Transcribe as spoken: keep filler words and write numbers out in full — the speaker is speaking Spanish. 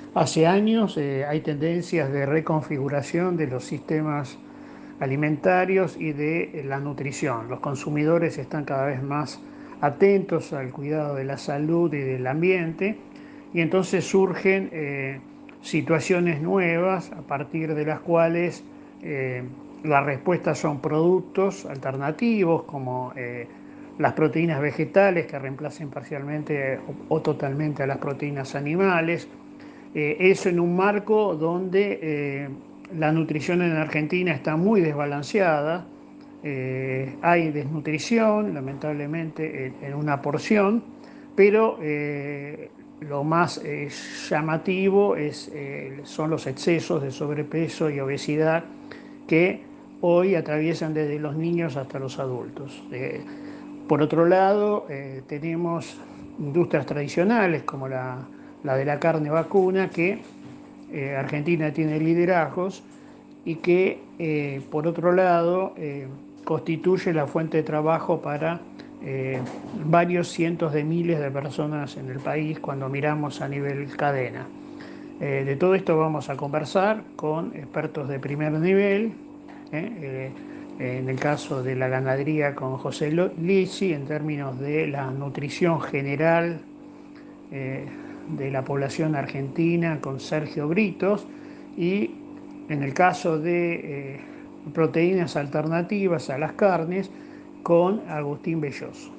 Hace años eh, hay tendencias de reconfiguración de los sistemas alimentarios y de la nutrición. Los consumidores están cada vez más atentos al cuidado de la salud y del ambiente y entonces surgen eh, situaciones nuevas a partir de las cuales eh, las respuestas son productos alternativos como eh, las proteínas vegetales que reemplacen parcialmente o, o totalmente a las proteínas animales. Eh, eso en un marco donde eh, la nutrición en Argentina está muy desbalanceada, eh, hay desnutrición, lamentablemente, en, en una porción, pero eh, lo más eh, llamativo es, eh, son los excesos de sobrepeso y obesidad que hoy atraviesan desde los niños hasta los adultos. Eh, por otro lado, eh, tenemos industrias tradicionales como la, la de la carne vacuna, que eh, Argentina tiene liderazgos y que, eh, por otro lado, eh, constituye la fuente de trabajo para eh, varios cientos de miles de personas en el país cuando miramos a nivel cadena. Eh, de todo esto vamos a conversar con expertos de primer nivel, ¿eh? Eh, en el caso de la ganadería con José Lisi, en términos de la nutrición general eh, de la población argentina con Sergio Britos, y en el caso de eh, proteínas alternativas a las carnes con Agustín Belloso.